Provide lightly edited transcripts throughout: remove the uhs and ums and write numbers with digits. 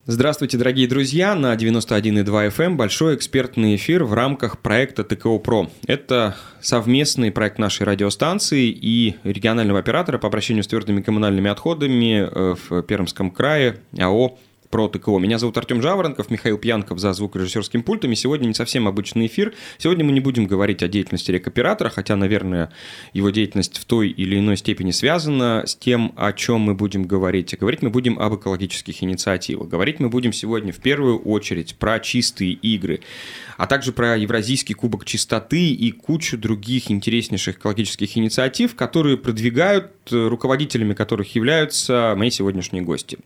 Здравствуйте, дорогие друзья! На 91,2 FM большой экспертный эфир в рамках проекта ТКО ПРО. Это совместный проект нашей радиостанции и регионального оператора по обращению с твердыми коммунальными отходами в Пермском крае АО «ПРО ТКО». Меня зовут Артем Жаворонков, Михаил Пьянков за звукорежиссерским пультом. И сегодня не совсем обычный эфир. Сегодня мы не будем говорить о деятельности рекоператора, хотя, наверное, его деятельность в той или иной степени связана с тем, о чем мы будем говорить. Говорить мы будем об экологических инициативах. Говорить мы будем сегодня в первую очередь про чистые игры, а также про Евразийский кубок чистоты и кучу других интереснейших экологических инициатив, которые продвигают, руководителями которых являются мои сегодняшние гости.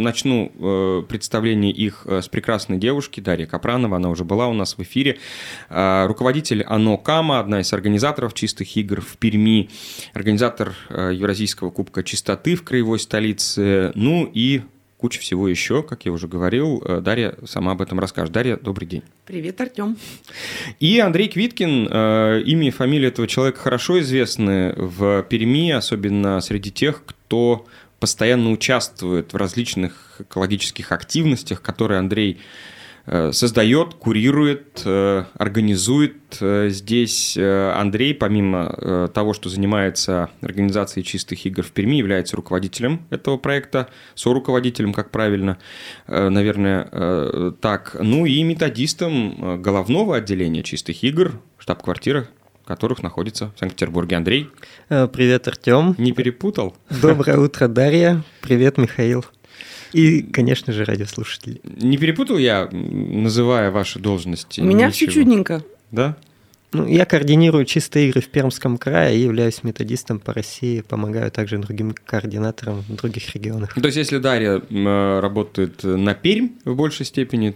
Начну представление их с прекрасной девушки Дарья Капранова, она уже была у нас в эфире. Руководитель АНО КАМА, одна из организаторов чистых игр в Перми, организатор Евразийского кубка чистоты в краевой столице, и куча всего еще, как я уже говорил. Дарья сама об этом расскажет. Дарья, добрый день. Привет, Артем. И Андрей Квиткин, имя и фамилия этого человека хорошо известны в Перми, особенно среди тех, кто постоянно участвует в различных экологических активностях, которые Андрей создает, курирует, организует. Здесь Андрей, помимо того, что занимается организацией чистых игр в Перми, является руководителем этого проекта, соруководителем, как правильно, наверное, так, и методистом головного отделения чистых игр, штаб-квартира которых находится в Санкт-Петербурге. Андрей. Привет, Артем. Не перепутал? Доброе утро, Дарья. Привет, Михаил. И, конечно же, радиослушатели. Не перепутал я, называя ваши должности? У меня все чудненько. Да? Я координирую чистые игры в Пермском крае и являюсь методистом по России, помогаю также другим координаторам в других регионах. То есть, если Дарья работает на Пермь в большей степени,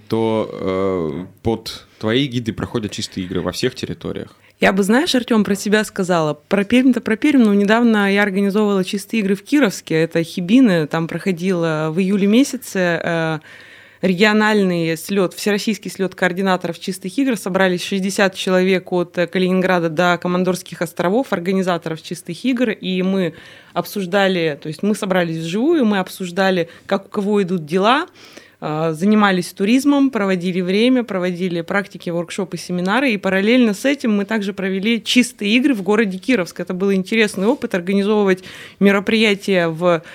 то под твои гиды проходят чистые игры во всех территориях? Я бы, знаешь, Артем, про себя сказала. Про Пермь-то про Пермь, но недавно я организовывала чистые игры в Кировске. Это Хибины, там проходило в июле месяце региональный слет, всероссийский слет координаторов чистых игр. Собрались 60 человек от Калининграда до Командорских островов, организаторов чистых игр, и мы обсуждали, то есть мы собрались вживую, мы обсуждали, как у кого идут дела, занимались туризмом, проводили время, проводили практики, воркшопы, семинары, и параллельно с этим мы также провели чистые игры в городе Кировск. Это был интересный опыт организовывать мероприятия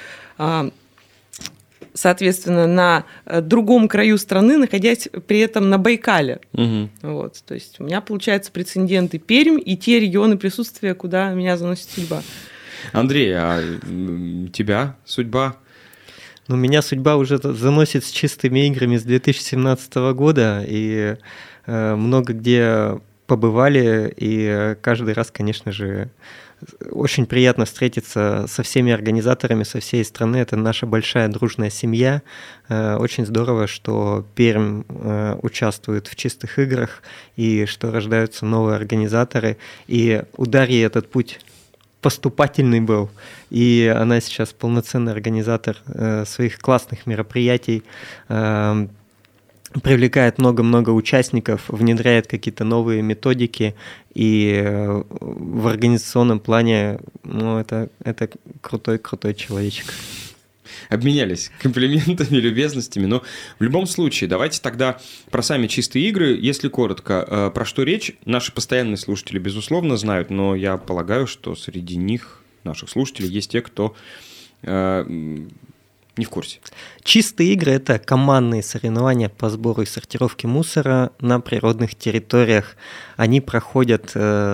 соответственно, на другом краю страны, находясь при этом на Байкале. Угу. То есть у меня, получается, прецеденты Пермь и те регионы присутствия, куда меня заносит судьба. Андрей, а тебя судьба? Меня судьба уже заносит с чистыми играми с 2017 года, и много где побывали, и каждый раз, конечно же, очень приятно встретиться со всеми организаторами со всей страны. Это наша большая дружная семья. Очень здорово, что Пермь участвует в чистых играх, и что рождаются новые организаторы. И у Дарьи этот путь поступательный был, и она сейчас полноценный организатор своих классных мероприятий, привлекает много-много участников, внедряет какие-то новые методики, и в организационном плане, это крутой человечек. Обменялись комплиментами, любезностями, но в любом случае давайте тогда про сами чистые игры, если коротко, про что речь. Наши постоянные слушатели, безусловно, знают, но я полагаю, что среди них, наших слушателей, есть те, кто не в курсе. Чистые игры – это командные соревнования по сбору и сортировке мусора на природных территориях. Они проходят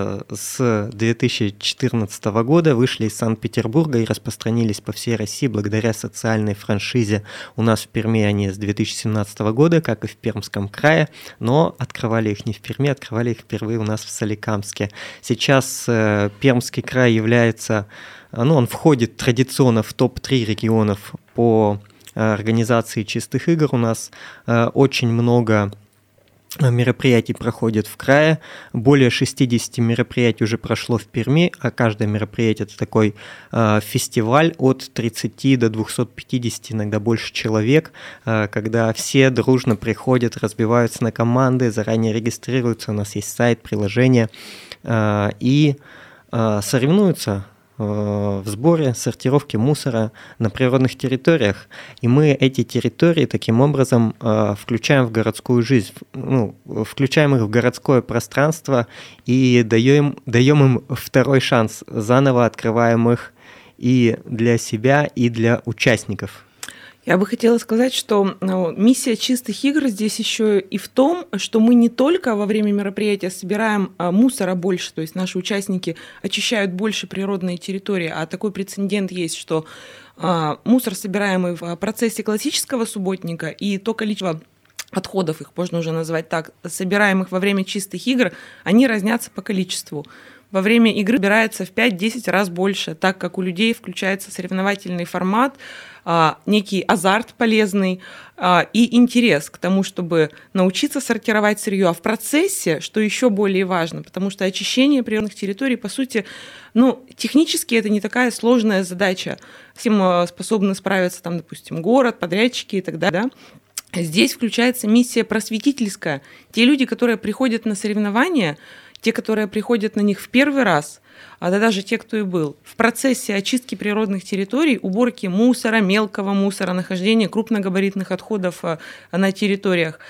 с 2014 года, вышли из Санкт-Петербурга и распространились по всей России благодаря социальной франшизе. У нас в Перми они с 2017 года, как и в Пермском крае, но открывали их не в Перми, открывали их впервые у нас в Соликамске. Сейчас Пермский край является... он входит традиционно в топ-3 регионов по организации чистых игр. У нас очень много мероприятий проходит в крае. Более 60 мероприятий уже прошло в Перми, а каждое мероприятие – это такой фестиваль от 30 до 250, иногда больше человек, когда все дружно приходят, разбиваются на команды, заранее регистрируются, у нас есть сайт, приложение, и соревнуются в сборе, сортировке мусора на природных территориях. И мы эти территории таким образом включаем в городскую жизнь, включаем их в городское пространство и даем им второй шанс, заново открываем их и для себя, и для участников. Я бы хотела сказать, что миссия чистых игр здесь еще и в том, что мы не только во время мероприятия собираем мусора больше, то есть наши участники очищают больше природные территории, а такой прецедент есть, что мусор, собираемый в процессе классического субботника, и то количество отходов, их можно уже назвать так, собираемых во время чистых игр, они разнятся по количеству. Во время игры собирается в 5-10 раз больше, так как у людей включается соревновательный формат, некий азарт полезный и интерес к тому, чтобы научиться сортировать сырье. А в процессе, что еще более важно, потому что очищение природных территорий, по сути, технически это не такая сложная задача. С этим способны справиться, допустим, город, подрядчики и так далее. Да? Здесь включается миссия просветительская. Те люди, которые приходят на соревнования, те, которые приходят на них в первый раз, а даже те, кто и был, в процессе очистки природных территорий, уборки мусора, мелкого мусора, нахождения крупногабаритных отходов на территориях,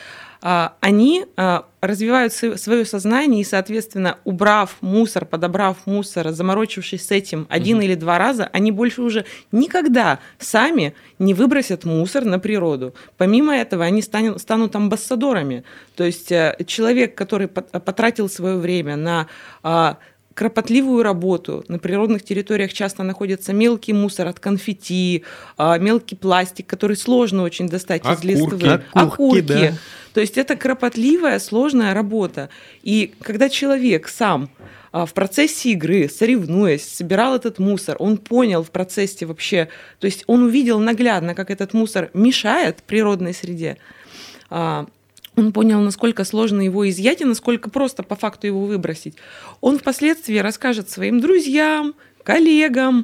они развивают свое сознание и, соответственно, убрав мусор, подобрав мусор, заморочившись с этим один или два раза, они больше уже никогда сами не выбросят мусор на природу. Помимо этого, они станут амбассадорами. То есть человек, который потратил свое время на кропотливую работу. На природных территориях часто находится мелкий мусор от конфетти, мелкий пластик, который сложно очень достать из листвы. Окурки. Да. То есть это кропотливая, сложная работа. И когда человек сам в процессе игры, соревнуясь, собирал этот мусор, он понял в процессе вообще, то есть он увидел наглядно, как этот мусор мешает природной среде, он понял, насколько сложно его изъять и насколько просто по факту его выбросить. Он впоследствии расскажет своим друзьям, коллегам,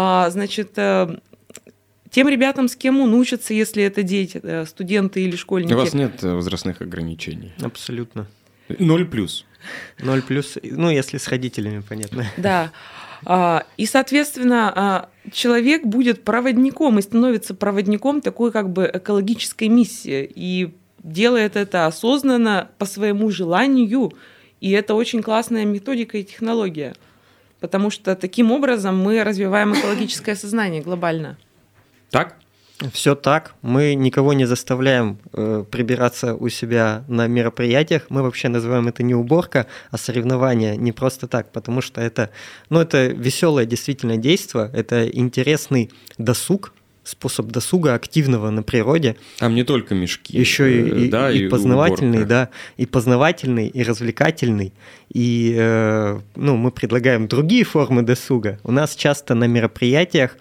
тем ребятам, с кем он учится, если это дети, студенты или школьники. У вас нет возрастных ограничений? Абсолютно. 0+. 0+, если с родителями, понятно. Да. И, соответственно, человек будет проводником и становится проводником такой как бы экологической миссии. И делает это осознанно, по своему желанию. И это очень классная методика и технология. Потому что таким образом мы развиваем экологическое сознание глобально. Так? Все так. Мы никого не заставляем прибираться у себя на мероприятиях. Мы вообще называем это не уборка, а соревнование. Не просто так, потому что это веселое действительно действие, это интересный досуг, способ досуга активного на природе. Там не только мешки. Еще и познавательный, и познавательный, и развлекательный. И мы предлагаем другие формы досуга. У нас часто на мероприятиях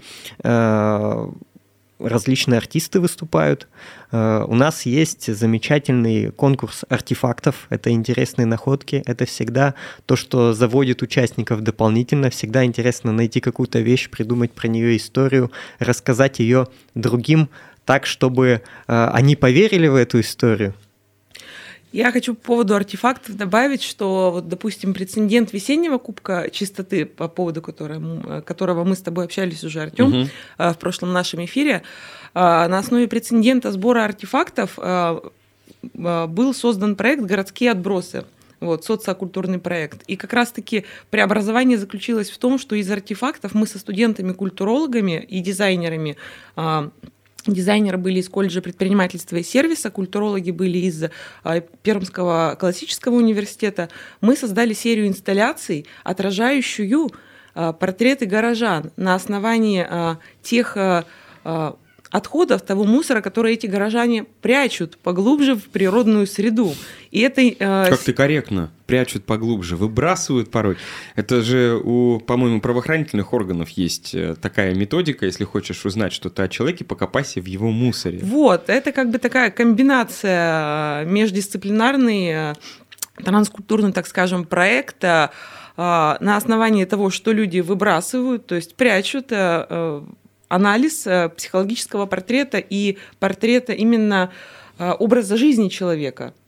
различные артисты выступают. У нас есть замечательный конкурс артефактов. Это интересные находки. Это всегда то, что заводит участников дополнительно. Всегда интересно найти какую-то вещь, придумать про нее историю, рассказать ее другим так, чтобы они поверили в эту историю. Я хочу по поводу артефактов добавить, что, допустим, прецедент весеннего кубка чистоты, по поводу которого мы с тобой общались уже, Артём, в прошлом нашем эфире, на основе прецедента сбора артефактов был создан проект «Городские отбросы». Социокультурный проект. И как раз-таки преобразование заключилось в том, что из артефактов мы со студентами-культурологами и дизайнерами, дизайнеры были из колледжа предпринимательства и сервиса, культурологи были из Пермского классического университета. Мы создали серию инсталляций, отражающую портреты горожан на основании тех отходов, того мусора, который эти горожане прячут поглубже в природную среду. И это... Как ты корректно. Прячут поглубже, выбрасывают порой. Это же по-моему, правоохранительных органов есть такая методика, если хочешь узнать что-то о человеке, покопайся в его мусоре. Это как бы такая комбинация междисциплинарный, транскультурный, так скажем, проекта на основании того, что люди выбрасывают, то есть прячут, анализ психологического портрета и портрета именно образа жизни человека.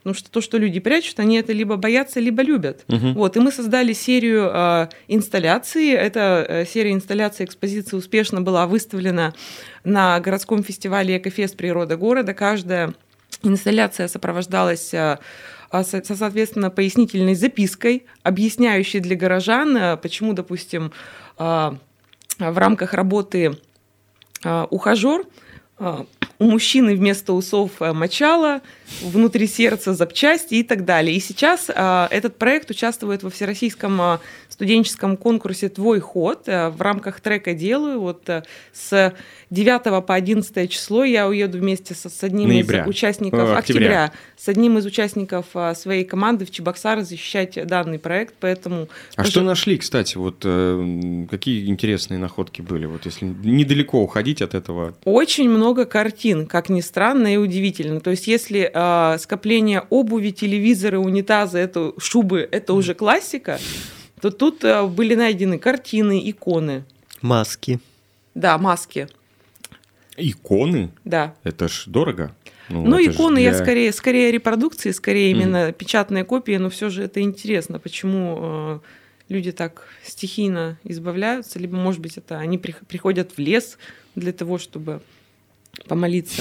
потому что то, что люди прячут, они это либо боятся, либо любят. Вот, и мы создали серию инсталляций. Эта серия инсталляций экспозиции успешно была выставлена на городском фестивале «Экофест. Природа города». Каждая инсталляция сопровождалась соответственно, пояснительной запиской, объясняющей для горожан, почему, допустим, в рамках работы «Ухажёр» у мужчины вместо усов мочало, внутри сердца запчасти и так далее. И сейчас этот проект участвует во всероссийском студенческом конкурсе «Твой ход». В рамках трека «Делаю». Вот с 9 по 11 число я уеду вместе с одним из участников октября, с одним из участников своей команды в Чебоксары защищать данный проект. Поэтому что нашли, кстати? Вот какие интересные находки были? Вот если недалеко уходить от этого. Очень много картин, как ни странно и удивительно. То есть если скопление обуви, телевизоры, унитазы, шубы – это уже классика, то тут были найдены картины, иконы. Маски. Да, маски. Иконы? Да. Это ж дорого. Иконы я скорее репродукции, скорее именно печатные копии, но все же это интересно, почему люди так стихийно избавляются, либо, может быть, это они приходят в лес для того, чтобы помолиться.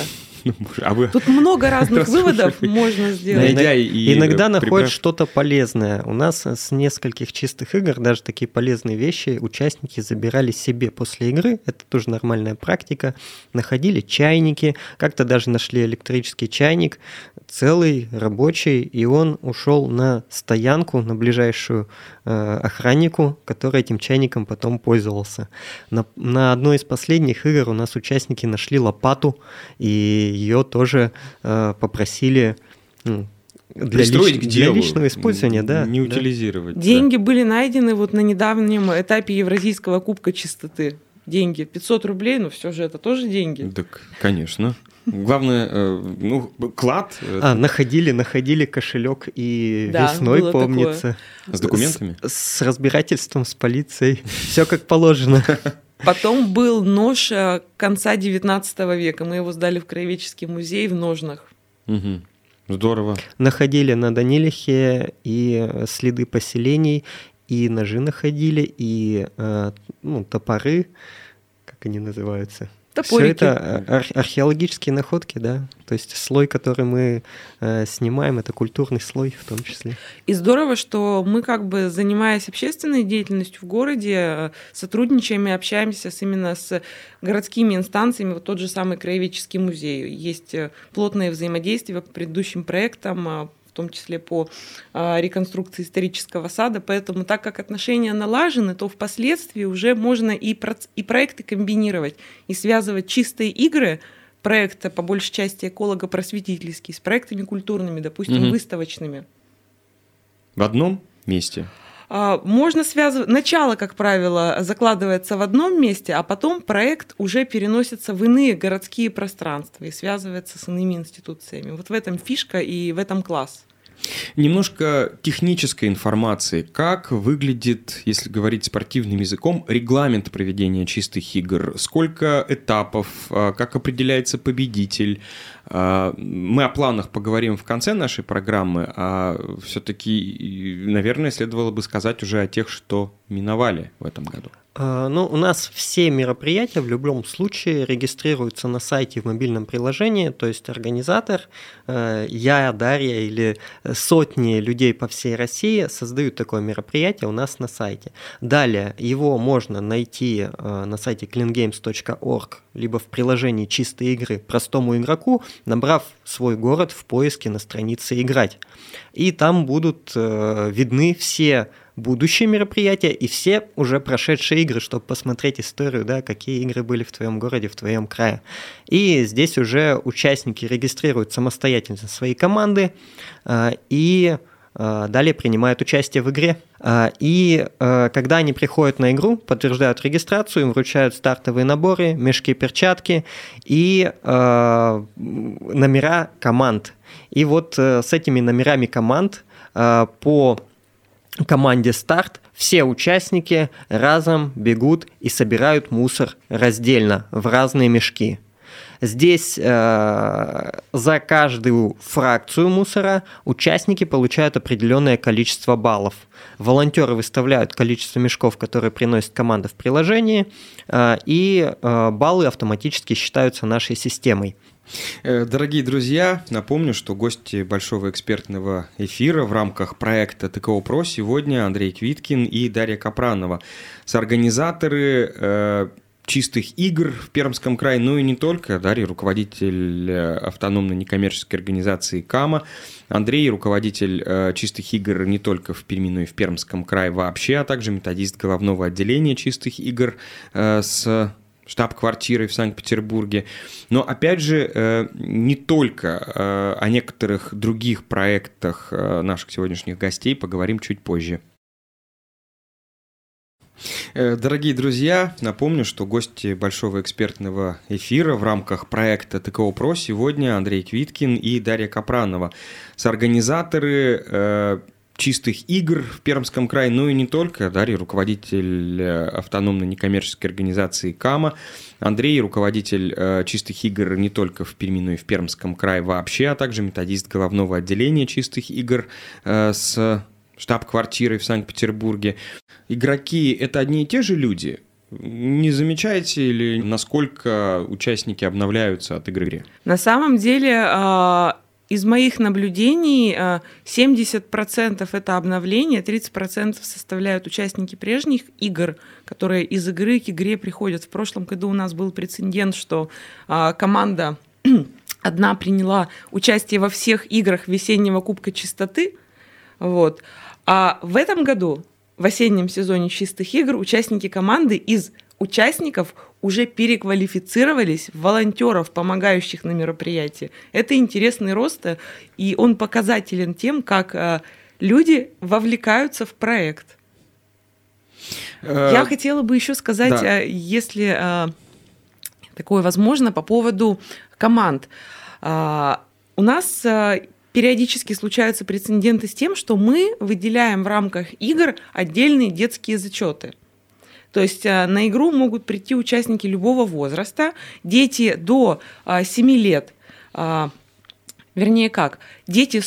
Тут много разных выводов можно сделать. Иногда находят что-то полезное. У нас с нескольких чистых игр даже такие полезные вещи участники забирали себе после игры. Это тоже нормальная практика. Находили чайники, как-то даже нашли электрический чайник, целый, рабочий, и он ушел на стоянку, на ближайшую охраннику, который этим чайником потом пользовался. На одной из последних игр у нас участники нашли лопату, и ее тоже попросили для личного использования. Не утилизировать. Деньги были найдены вот на недавнем этапе Евразийского кубка чистоты. Деньги. 500 рублей, но все же это тоже деньги. Так, конечно. Главное, клад. Находили кошелек и весной, помнится. Такое. С документами? С разбирательством с полицией. Все как положено. Потом был нож конца 19 века. Мы его сдали в Краеведческий музей в ножнах. Угу. Здорово. Находили на Данилихе и следы поселений, и ножи находили, и топоры, как они называются. Топорики. Все это археологические находки, да. То есть слой, который мы снимаем, это культурный слой в том числе. И здорово, что мы, занимаясь общественной деятельностью в городе, сотрудничаем и общаемся именно с городскими инстанциями. Вот тот же самый Краеведческий музей. Есть плотное взаимодействие по предыдущим проектам, в том числе по реконструкции исторического сада. Поэтому, так как отношения налажены, то впоследствии уже можно и проекты комбинировать, и связывать чистые игры, проекты, по большей части эколого-просветительские, с проектами культурными, допустим, выставочными. В одном месте? Можно связывать. Начало, как правило, закладывается в одном месте, а потом проект уже переносится в иные городские пространства и связывается с иными институциями. Вот в этом фишка и в этом класс. Немножко технической информации. Как выглядит, если говорить спортивным языком, регламент проведения чистых игр? Сколько этапов? Как определяется победитель? Мы о планах поговорим в конце нашей программы, а все-таки, наверное, следовало бы сказать уже о тех, что миновали в этом году. У нас все мероприятия в любом случае регистрируются на сайте в мобильном приложении, то есть организатор, я, Дарья или сотни людей по всей России создают такое мероприятие у нас на сайте. Далее его можно найти на сайте cleangames.org, либо в приложении «Чистые игры» простому игроку, набрав свой город в поиске на странице «Играть». И там будут видны все будущие мероприятия и все уже прошедшие игры, чтобы посмотреть историю, да, какие игры были в твоем городе, в твоем крае. И здесь уже участники регистрируют самостоятельно свои команды и далее принимают участие в игре. И когда они приходят на игру, подтверждают регистрацию, им вручают стартовые наборы, мешки, перчатки и номера команд. И вот с этими номерами команд по команде «Старт» все участники разом бегут и собирают мусор раздельно в разные мешки. Здесь за каждую фракцию мусора участники получают определенное количество баллов. Волонтеры выставляют количество мешков, которые приносит команда в приложении, и баллы автоматически считаются нашей системой. Дорогие друзья, напомню, что гости большого экспертного эфира в рамках проекта ТКО ПРО сегодня Андрей Квиткин и Дарья Капранова, соорганизаторы чистых игр в Пермском крае, ну и не только. Дарья – руководитель автономной некоммерческой организации КАМА, Андрей – руководитель чистых игр не только в Перми, но и в Пермском крае вообще, а также методист головного отделения чистых игр с штаб-квартирой в Санкт-Петербурге. Но, опять же, не только о некоторых других проектах наших сегодняшних гостей поговорим чуть позже. Дорогие друзья, напомню, что гости большого экспертного эфира в рамках проекта ТКО ПРО сегодня Андрей Квиткин и Дарья Капранова, соорганизаторы чистых игр в Пермском крае, ну и не только. Дарья – руководитель автономной некоммерческой организации КАМА, Андрей – руководитель чистых игр не только в Перми, но и в Пермском крае вообще, а также методист головного отделения чистых игр с штаб-квартирой в Санкт-Петербурге. Игроки – это одни и те же люди? Не замечаете ли, насколько участники обновляются от игры к игре? На самом деле, из моих наблюдений 70% это обновление, 30% составляют участники прежних игр, которые из игры к игре приходят. В прошлом году у нас был прецедент, что команда одна приняла участие во всех играх весеннего Кубка Чистоты, вот. А в этом году, в осеннем сезоне чистых игр, участники команды из участников уже переквалифицировались в волонтеров, помогающих на мероприятии. Это интересный рост, и он показателен тем, как люди вовлекаются в проект. Я хотела бы еще сказать, да, если такое возможно, по поводу команд. У нас периодически случаются прецеденты с тем, что мы выделяем в рамках игр отдельные детские зачеты. То есть на игру могут прийти участники любого возраста, дети до 7 лет, дети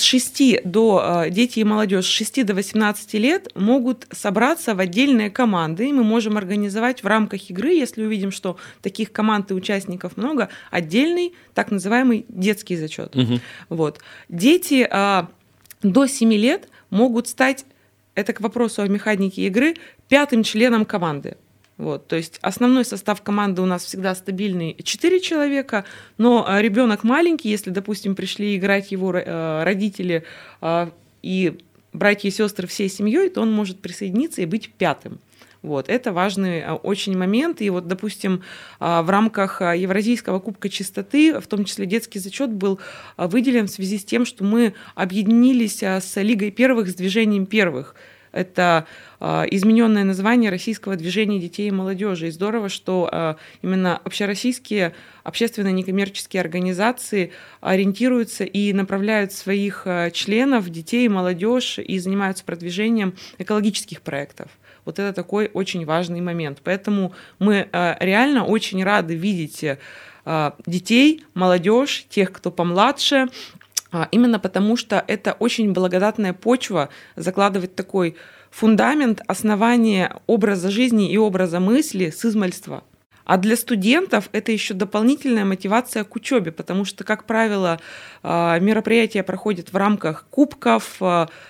и молодежь с 6 до 18 лет могут собраться в отдельные команды, и мы можем организовать в рамках игры, если увидим, что таких команд и участников много, отдельный так называемый детский зачет. Угу. Вот. Дети до 7 лет могут стать, это к вопросу о механике игры, 5-м членом команды. Вот, то есть основной состав команды у нас всегда стабильный 4 человека, но ребенок маленький, если, допустим, пришли играть его родители и братья и сестры всей семьей, то он может присоединиться и быть 5-м. Вот, это важный очень момент. И вот, допустим, в рамках Евразийского Кубка Чистоты, в том числе детский зачет был выделен в связи с тем, что мы объединились с Лигой первых, с движением первых. Это измененное название российского движения детей и молодежи. И здорово, что именно общероссийские общественные некоммерческие организации ориентируются и направляют своих членов, детей и молодежь, и занимаются продвижением экологических проектов. Вот это такой очень важный момент. Поэтому мы реально очень рады видеть детей, молодежь, тех, кто помладше, именно потому что это очень благодатная почва, закладывать такой фундамент, основание образа жизни и образа мысли с измальства. А для студентов это еще дополнительная мотивация к учебе, потому что, как правило, мероприятия проходят в рамках кубков,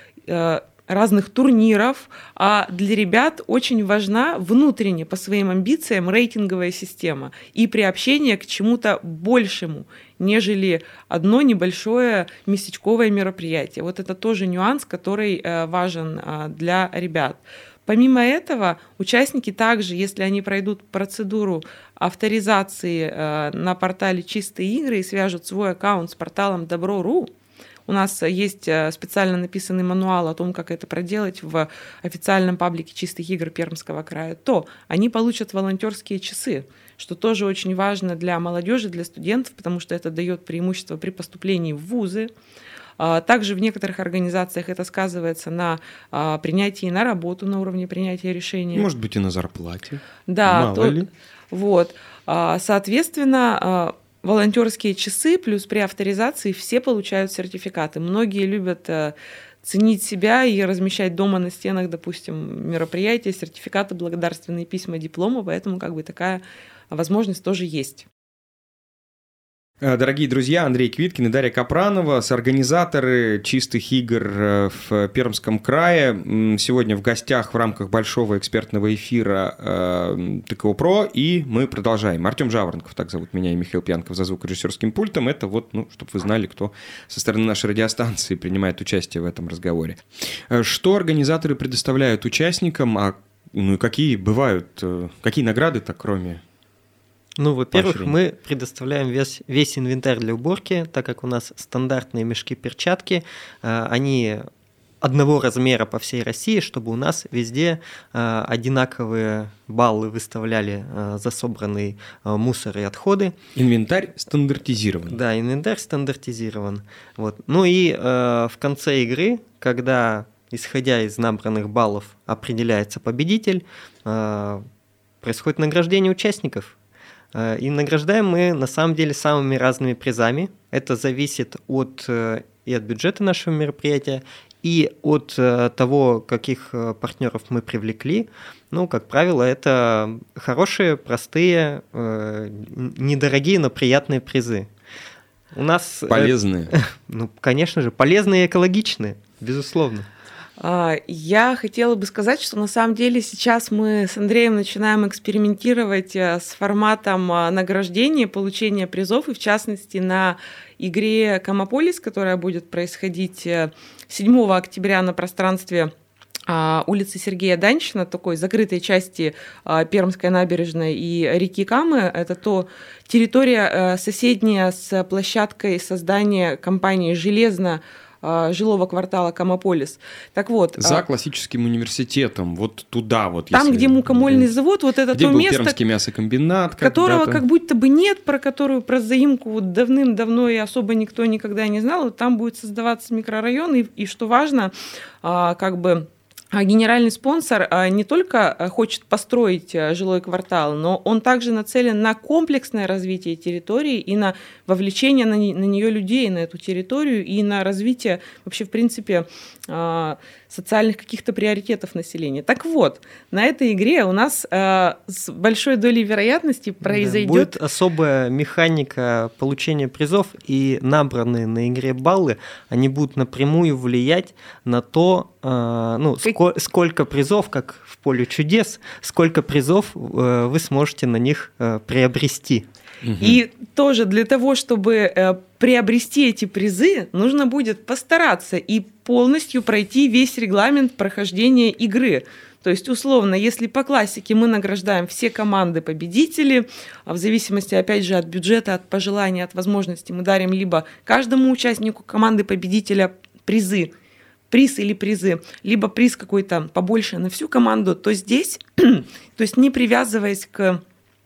разных турниров, а для ребят очень важна внутренне по своим амбициям рейтинговая система и приобщение к чему-то большему, нежели одно небольшое местечковое мероприятие. Вот это тоже нюанс, который важен для ребят. Помимо этого, участники также, если они пройдут процедуру авторизации на портале «Чистые игры» и свяжут свой аккаунт с порталом Добро.ру, у нас есть специально написанный мануал о том, как это проделать в официальном паблике чистых игр Пермского края, то они получат волонтерские часы, что тоже очень важно для молодежи, для студентов, потому что это дает преимущество при поступлении в вузы. Также в некоторых организациях это сказывается на принятии на работу, на уровне принятия решений. Может быть, и на зарплате. Да, мало ли. Вот. Соответственно, волонтерские часы, плюс при авторизации все получают сертификаты. Многие любят ценить себя и размещать дома на стенах, допустим, мероприятия, сертификаты, благодарственные письма, дипломы, поэтому как бы такая возможность тоже есть. Дорогие друзья, Андрей Квиткин и Дарья Капранова, соорганизаторы чистых игр в Пермском крае. Сегодня в гостях в рамках большого экспертного эфира ТКО Про, и мы продолжаем. Артем Жаворонков, так зовут меня, и Михаил Пьянков за звукорежиссерским пультом. Это вот, чтобы вы знали, кто со стороны нашей радиостанции принимает участие в этом разговоре. Что организаторы предоставляют участникам, и какие бывают, какие награды-то, кроме... Во-первых, мы предоставляем весь инвентарь для уборки, так как у нас стандартные мешки-перчатки, они одного размера по всей России, чтобы у нас везде одинаковые баллы выставляли за собранный мусор и отходы. Инвентарь стандартизирован. Да, инвентарь стандартизирован. И в конце игры, когда, исходя из набранных баллов, определяется победитель, происходит награждение участников. И награждаем мы, на самом деле, самыми разными призами. Это зависит от бюджета нашего мероприятия, и от того, каких партнеров мы привлекли. Как правило, это хорошие, простые, недорогие, но приятные призы. У нас... Полезные. Конечно же, полезные и экологичные, безусловно. Я хотела бы сказать, что на самом деле сейчас мы с Андреем начинаем экспериментировать с форматом награждения, получения призов, и в частности на игре «Комополис», которая будет происходить 7 октября на пространстве улицы Сергея Даньшина, такой закрытой части Пермской набережной и реки Камы. Это территория соседняя с площадкой создания компании жилого квартала Комополис. Так вот, за классическим университетом, вот туда вот. Там, где мукомольный завод, вот это где то был место, Пермский мясокомбинат, которого как будто бы нет, про которую заимку давным-давно и особо никто никогда не знал. Вот там будет создаваться микрорайон, и что важно, генеральный спонсор не только хочет построить жилой квартал, но он также нацелен на комплексное развитие территории и на вовлечение на нее людей, на эту территорию, и на развитие вообще, в принципе, социальных каких-то приоритетов населения. Так вот, на этой игре у нас с большой долей вероятности произойдет... Будет особая механика получения призов, и набранные на игре баллы, они будут напрямую влиять на то, сколько призов, как в «Поле чудес», сколько призов вы сможете на них приобрести. И тоже для того, чтобы приобрести эти призы, нужно будет постараться и полностью пройти весь регламент прохождения игры. То есть, условно, если по классике мы награждаем все команды-победители, в зависимости, опять же, от бюджета, от пожеланий, от возможностей, мы дарим либо каждому участнику команды-победителя приз или призы, либо приз какой-то побольше на всю команду, то здесь, то есть не привязываясь к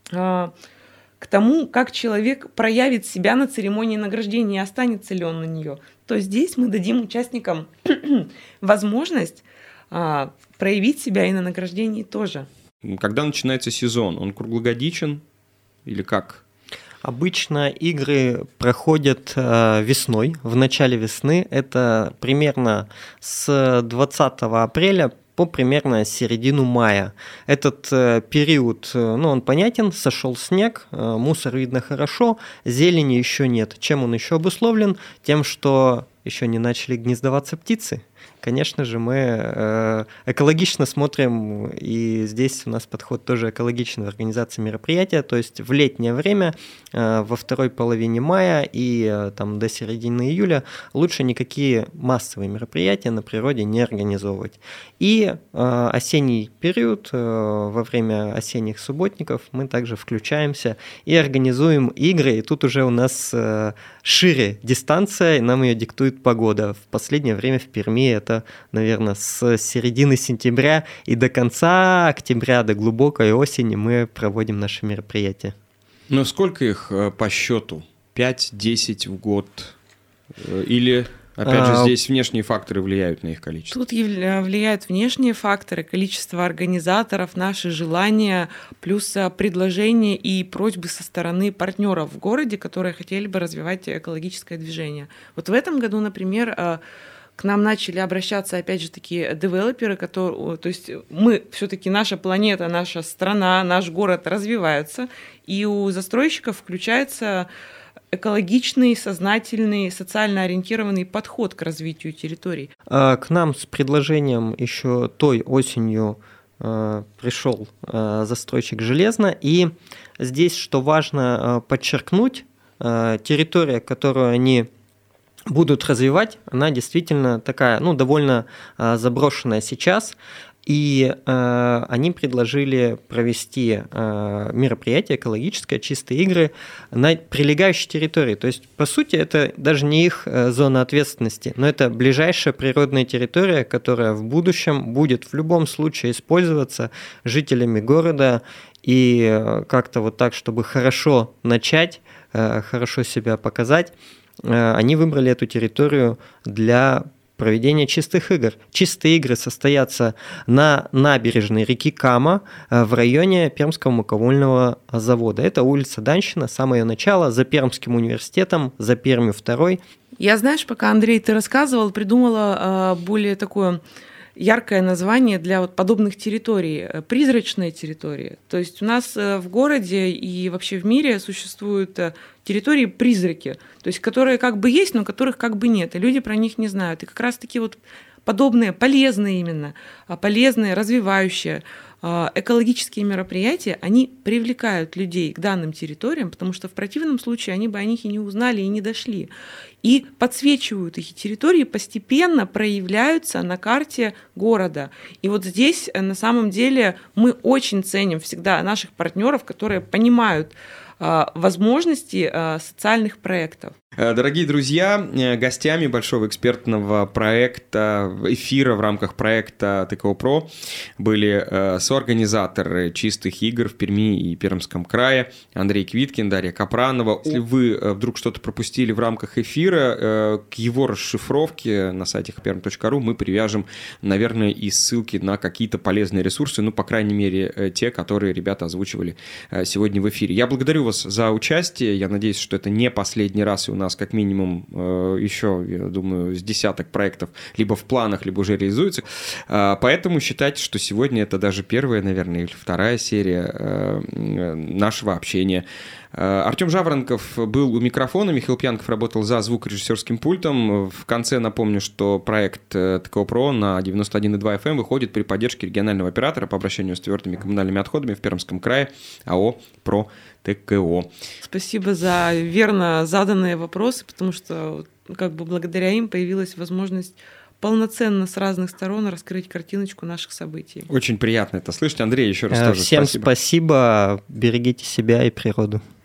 тому, как человек проявит себя на церемонии награждения, останется ли он на нее, то здесь мы дадим участникам возможность проявить себя и на награждении тоже. Когда начинается сезон? Он круглогодичен или как? Обычно игры проходят весной, в начале весны. Это примерно с 20 апреля по примерно середину мая. Этот период, он понятен, сошел снег, мусор видно хорошо, зелени еще нет. Чем он еще обусловлен? Тем, что еще не начали гнездоваться птицы. Конечно же, мы экологично смотрим, и здесь у нас подход тоже экологичный в организации мероприятия, то есть в летнее время, во второй половине мая и до середины июля лучше никакие массовые мероприятия на природе не организовывать. И осенний период, во время осенних субботников, мы также включаемся и организуем игры, и тут уже у нас шире дистанция, и нам ее диктует погода. В последнее время в Перми это, наверное, с середины сентября и до конца октября, до глубокой осени мы проводим наши мероприятия. Но сколько их по счету? 5-10 в год? Или Опять же, здесь внешние факторы влияют на их количество. Тут влияют внешние факторы, количество организаторов, наши желания, плюс предложения и просьбы со стороны партнеров в городе, которые хотели бы развивать экологическое движение. Вот в этом году, например, к нам начали обращаться, опять же, такие девелоперы, которые, то есть мы все-таки, наша планета, наша страна, наш город развиваются, и у застройщиков включается экологичный, сознательный, социально ориентированный подход к развитию территорий. К нам с предложением еще той осенью пришел застройщик Железно, и здесь, что важно подчеркнуть, территория, которую они будут развивать, она действительно такая, довольно заброшенная сейчас. И они предложили провести мероприятие экологическое, чистые игры на прилегающей территории. То есть, по сути, это даже не их зона ответственности, но это ближайшая природная территория, которая в будущем будет в любом случае использоваться жителями города. И как-то вот так, чтобы хорошо начать, хорошо себя показать, они выбрали эту территорию для проведения чистых игр. Чистые игры состоятся на набережной реки Кама в районе Пермского муковольного завода. Это улица Данщина, самое ее начало, за Пермским университетом, за Пермью 2. Я, знаешь, пока, Андрей, ты рассказывал, придумала более такое яркое название для вот подобных территорий – призрачные территории. То есть у нас в городе и вообще в мире существуют территории-призраки, то есть которые как бы есть, но которых как бы нет, и люди про них не знают. И как раз-таки вот подобные, полезные именно, полезные, развивающие, экологические мероприятия, они привлекают людей к данным территориям, потому что в противном случае они бы о них и не узнали, и не дошли. И подсвечивают эти территории, постепенно проявляются на карте города. И вот здесь на самом деле мы очень ценим всегда наших партнеров, которые понимают возможности социальных проектов. Дорогие друзья, гостями большого экспертного проекта, эфира в рамках проекта ТКО ПРО были соорганизаторы чистых игр в Перми и Пермском крае Андрей Квиткин, Дарья Капранова. Если вы вдруг что-то пропустили в рамках эфира, к его расшифровке на сайте perm.ru мы привяжем, наверное, и ссылки на какие-то полезные ресурсы, по крайней мере, те, которые ребята озвучивали сегодня в эфире. Я благодарю вас за участие. Я надеюсь, что это не последний раз, и у нас как минимум еще, я думаю, с десяток проектов либо в планах, либо уже реализуются. Поэтому считайте, что сегодня это даже первая, наверное, или вторая серия нашего общения. Артем Жаворонков был у микрофона, Михаил Пьянков работал за звукорежиссерским пультом. В конце напомню, что проект ТКО ПРО на 91,2 FM выходит при поддержке регионального оператора по обращению с твердыми коммунальными отходами в Пермском крае АО «Про ТКО». Спасибо за верно заданные вопросы, потому что благодаря им появилась возможность полноценно с разных сторон раскрыть картиночку наших событий. Очень приятно это слышать. Андрей, еще раз тоже Всем спасибо. Берегите себя и природу.